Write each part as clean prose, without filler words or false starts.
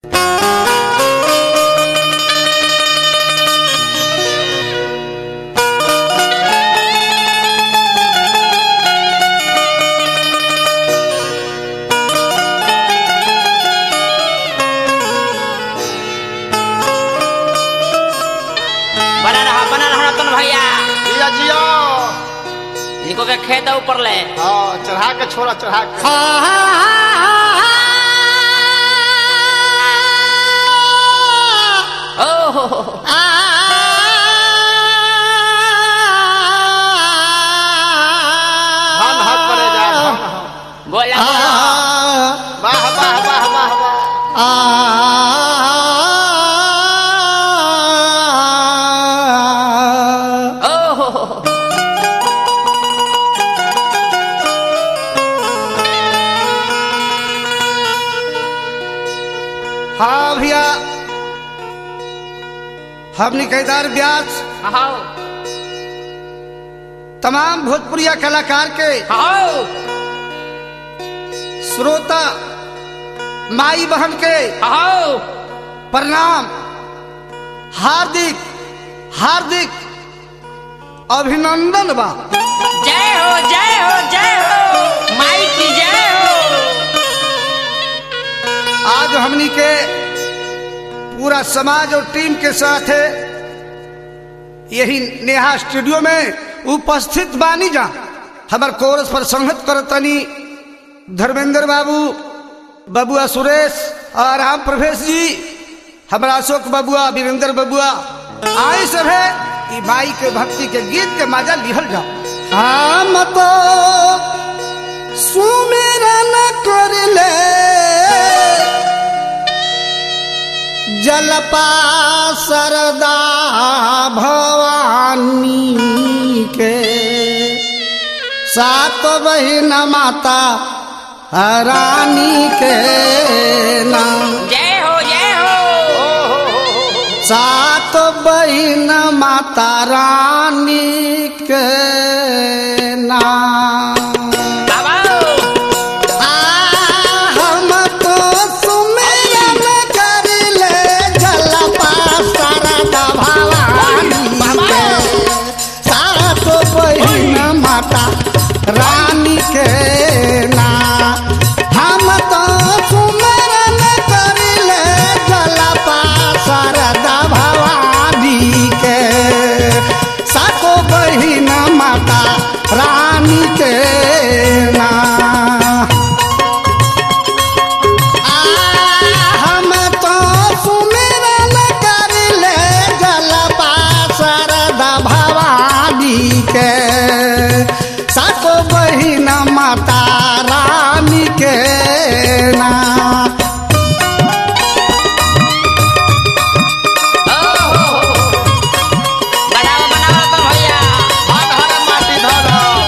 इनको के खेत ऊपर ले चढ़ा के छोड़ा चढ़ा के बोला वाह वाह वाह वाह हाँ भैया हमने केदार व्यास तमाम भोजपुरिया कलाकार के श्रोता माई बहन के प्रणाम हार्दिक हार्दिक अभिनंदन बा। जय हो जय हो जय हो माई की जय हो। आज हमनी के पूरा समाज और टीम के साथ है यही नेहा स्टूडियो में उपस्थित बानी जा हमार कोरस पर संगत करतनी धर्मेंद्र बाबू बबुआ सुरेश और राम प्रवेश जी हमारा अशोक बबुआ वीरेंद्र बबुआ आए सब है माई के भक्ति के गीत के मजा लिहल जा। हम तो सुमिरन कर ले जलपा सरदा भवानी के सात बहिन माता रानी के नाम। जय हो जय हो। सात बहिन माता रानी के नाम। रानी के ना हम तो सुमरन करिले जलपा शारदा भवानी के सातो बहिन माता रानी के ना। हम तो सुमरन करिले जलपा शारदा भवानी के सातो बहिन माता रानी के ना। बनाओ बनाओ तो भैया धर माटी धर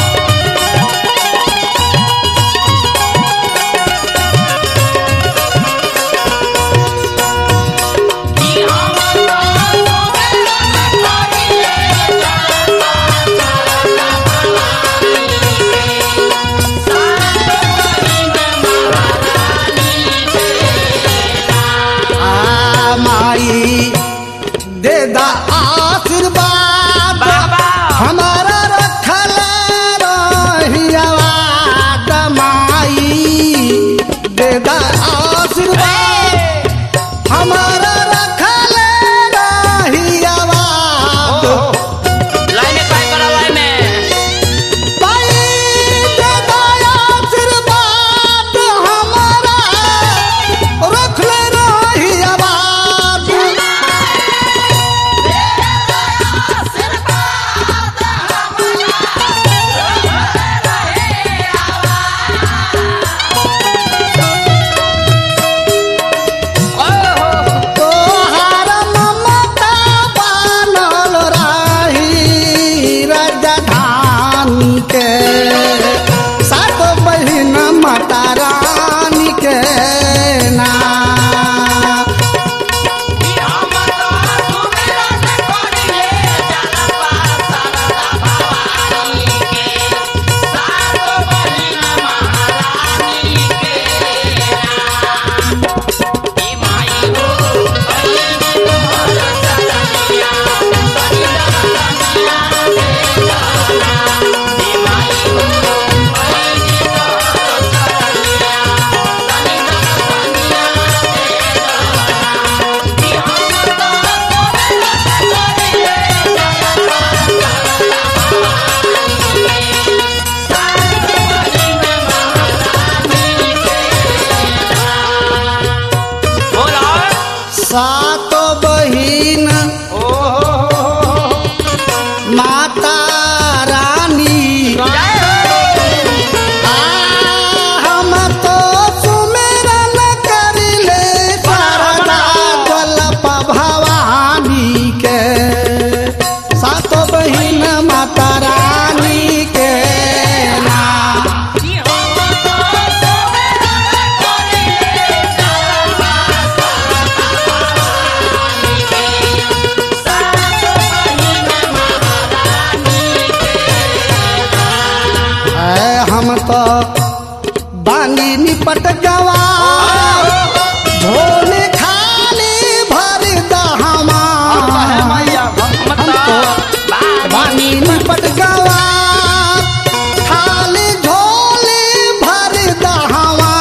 दे दा आशीर्वाद हमारा रखल रहियावा दमाई दे दा आशीर्वाद हमारा रखल रहियावा। लाइन में पाई करा लाइन में पाई दे दा आशीर्वाद हमारा रखल रहियावा। सातो बहिन माता रानी हम तो सुमिरन करिले शारदा जलप भवानी के सातो बहिन माता रानी के ना हम तो बानी निपट गवा झोले खाली भर दहमा हम तो बानी निपट गवा खाली झोले भर दहमा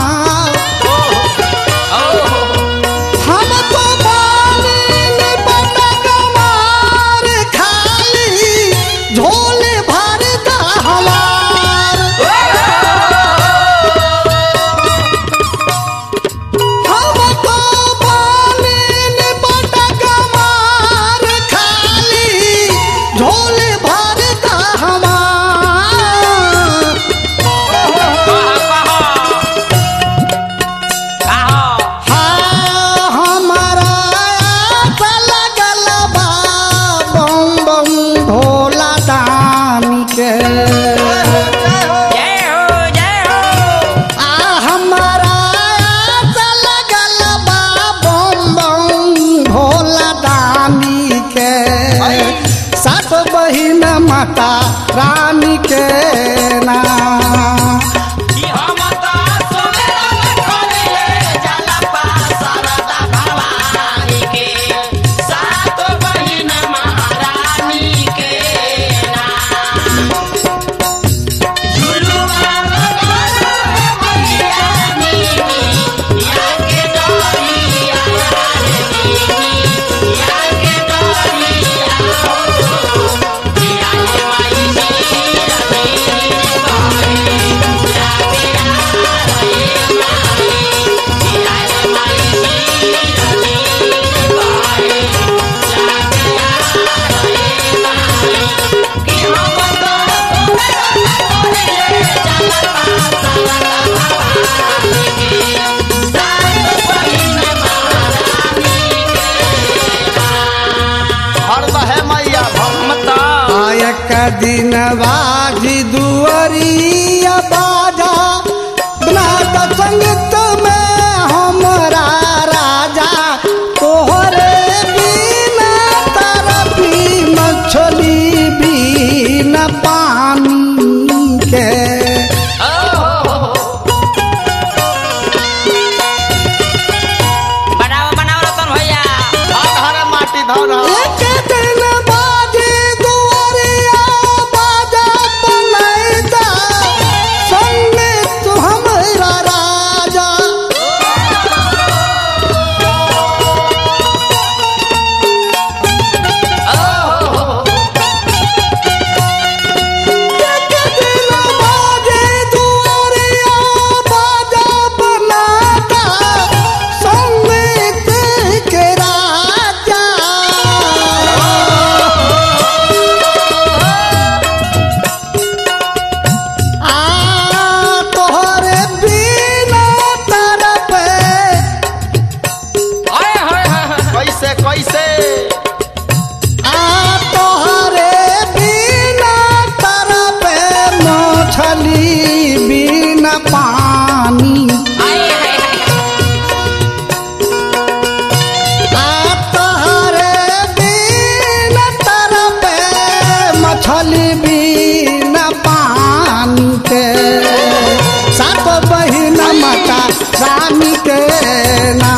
हम तो बानी निपट गवा खाली झोले भर दहमा माता रानी के ना दिन बाजी दुअरिया बाजा नाद संगीत में हमरा राजा तोहरे बिना तरफी मछली बिना पानी के बनाओ रतन भैया माटी धन रानी के ना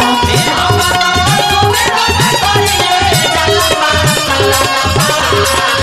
Bye.